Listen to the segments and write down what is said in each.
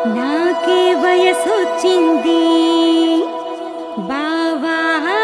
నాకే వయసొచ్చింది బావా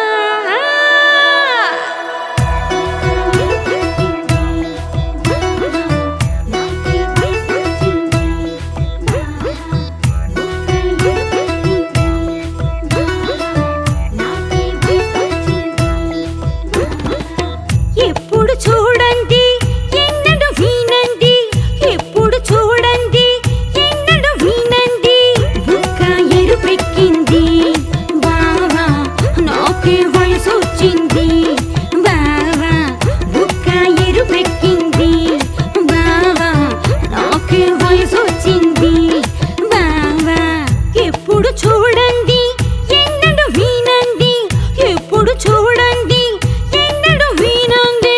ఎప్పుడు చూడండి ఎన్నడు వినండి ఎప్పుడు చూడండి ఎన్నడు వినండి బుక్క ఎరుపెక్కింది బావా నాకే వయసొచ్చింది బావా బుక్క ఎరుపెక్కింది బావా నాకే వయసొచ్చింది బావా ఎప్పుడు చూడండి ఎన్నడు వినండి ఎప్పుడు చూడండి ఎన్నడు వినండి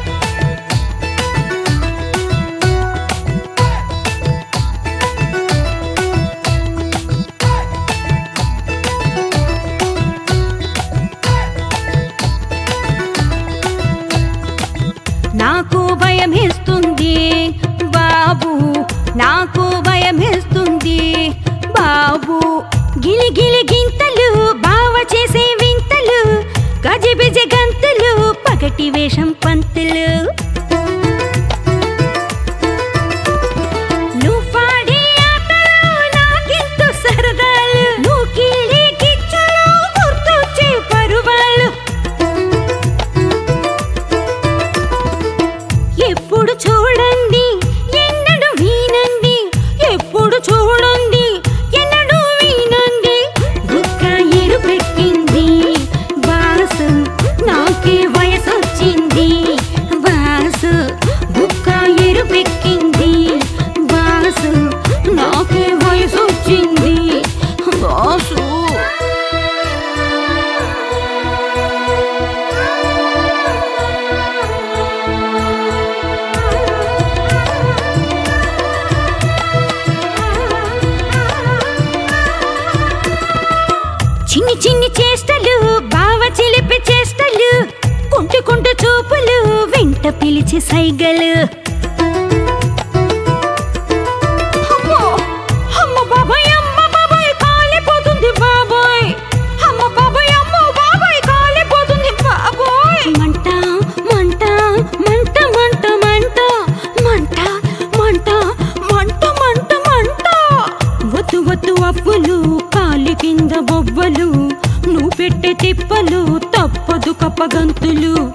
నాకు భయమేస్తుంది బాబు నాకు భయమేస్తుంది బాబు గిలి గిలి గింతలు బావ చేసే వింతలు గజిబిజ గంతులు పగటి వేషం పంతులు నువ్వు పాడే ఆటలు నాకెంతో సరదాలు నువ్వు కీడే గిచ్చులు గుర్తొచ్చే పరువాలు ఎప్పుడు చూడండి ఎన్నడు వినండి ఎప్పుడు చూడండి ఎన్నడు వినండి బుక్క ఎరుపెక్కింది బాసు నాకే వయసొచ్చింది బాసు బుక్క ఎరుపెక్కింది బాసు నాకే వయసొచ్చింది బాసు చిన్ని చిన్ని చేష్టలు బావ చిలిపి చేష్టలు కుంటు చూపులు వెంట పిలిచి సైగలు అమ్మో అమ్మ బాబాయ్ కాలిపోతుంది బాబాయ్ అమ్మ బాబాయ్ అమ్మో బాబాయ్ కాలిపోతుంది బాబాయ్ మంట మంట మంట మంట మంట మంట మంట మంట మంట మంట వద్దు వద్దు అప్పులు కాలి కింద బొవ్వలు నువ్వు పెట్టే తిప్పలు తప్పదు కప్పగంతులు